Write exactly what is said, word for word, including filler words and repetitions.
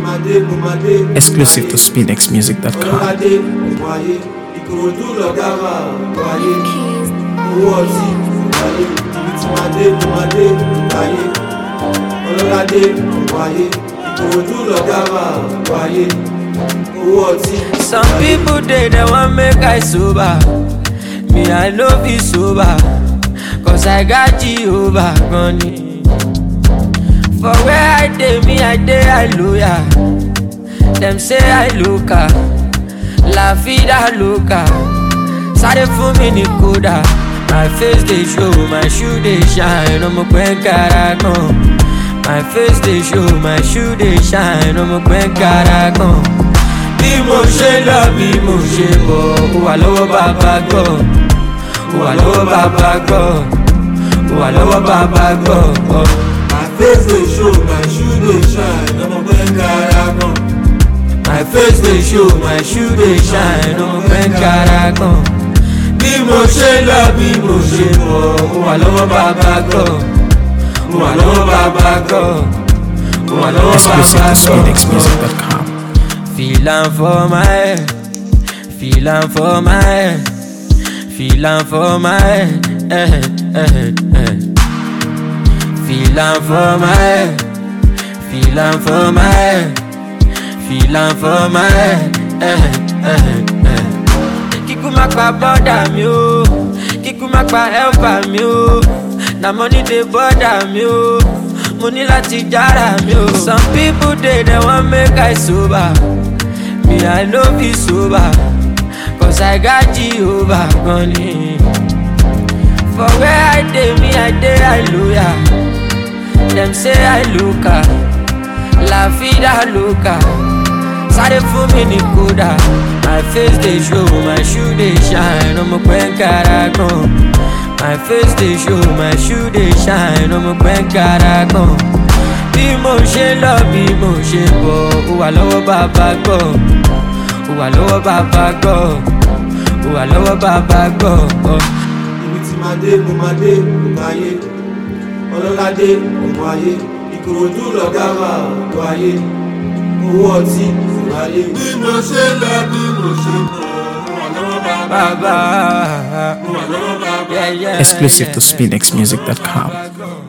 Exclusive to spinx music dot com. Some people they they want make I sober. Me I no be sober, cause I got Jehovah money. For where I dey, me I dey hallelujah. Them say I loca, la vida loca. Sorry for me ni koda. My face they show, my shoe they shine. I'm a quen caragon. My face they show, my shoe they shine. I'm a quen caragon. Bí mo ṣe lọ, bí mo ṣe bọ̀, wà lọ́wọ́ bàbá gbọ́, wà lọ́wọ́ bàbá gbọ́, wà lọ́wọ́ bàbá gbọ́. My face they show, my shoe they shine. I'm a quen caragon. My face they show, my shoe they shine. I'm a quen caragon. Bí mo ṣe lọ, bí mo ṣe bọ̀, wà lọ́wọ́ bàbá gbọ́, wà lọ́wọ́ bàbá gbọ́, wà lọ́wọ́ Exclusive bàbá to spinx music gbọ́. dot com. Feeling for my head, feeling for my head, feeling for my head, eh, eh, eh. Feeling for my head, feeling for my head, feeling for my head, eh, eh, eh. Kiku makpa bother me o, kiku makpa help me o. Na money dey bother me o, money lati jara me o. Some people they they want make I sober. Me I no be sober, cause I got Jehovah money. For where I dey, me I dey hallelujah. Them say I loca, la vida loca. Sorry for me ni koda. My face they show, my shoe they shine. I'm a quen caragon. My face they show, my shoe they shine. I'm a quen caragon. Bí mo ṣe lọ, bí mo ṣe bọ̀, wà lọ́wọ́ bàbá gbọ́, wà lọ́wọ́ bàbá gbọ́, wà lọ́wọ́ bàbá gbọ́. Ibi tí máa dé, mo máa dé, ògùn ayé. Ọlọ́ládé, ògùn ayé. Ìkòròdú lọ̀gá wa, ògùn ayé. Owó ọtí, ògùn ayé. Bí mo ṣe lọ, bí mo ṣe bọ̀, wà lọ́wọ́ bàbá. Bàbá, Wà lọ́wọ́ bàbá. yeah, yeah, Exclusive yeah, to yeah. spinx music dot com. Bàbá gbọ́.